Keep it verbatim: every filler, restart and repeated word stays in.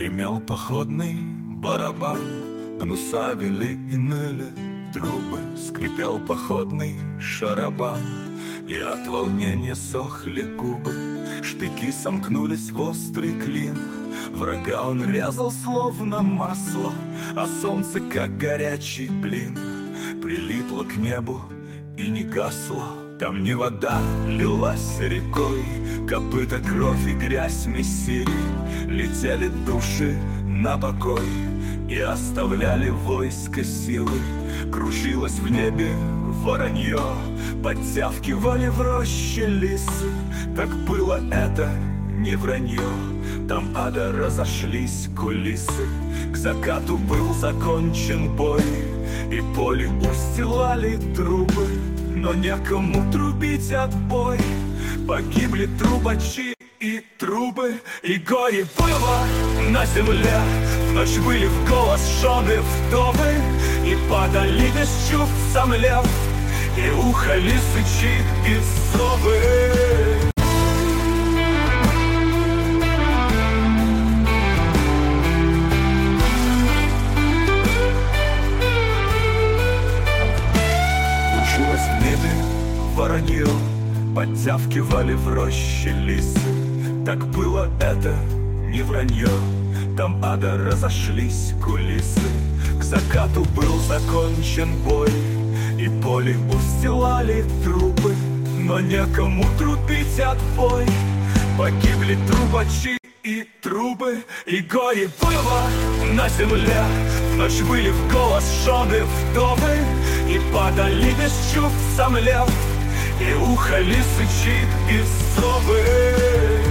Гремел походный барабан, гнусавили и ныли трубы. Скрипел походный шарабан, и от волнения сохли губы. Штыки сомкнулись в острый клин, врага он резал словно масло, а солнце, как горячий блин, прилипло к небу и не гасло. Там не вода лилась рекой, копыта, кровь и грязь мессии. Летели души на покой и оставляли войско силы. Кружилось в небе воронье, подтявкивали в роще лисы. Так было это не вранье, там ада разошлись кулисы. К закату был закончен бой, и поле устилали трубы. Но некому трубить отбой, погибли трубачи и трубы. И горе было на земле, в ночь были в голос жены вдовы. И падали без чувств сомлев, и ухали сычи и совы. В небе воронье, подтявкивали в роще лисы. Так было это не вранье, там ада разошлись кулисы. К закату был закончен бой, и поле устилали трубы. Но некому трубить отбой, погибли трубачи и трубы. И горе было на земле, в ночь были в голос жены вдовы. И падали без чувств сомлев, и ухали сычи и совы.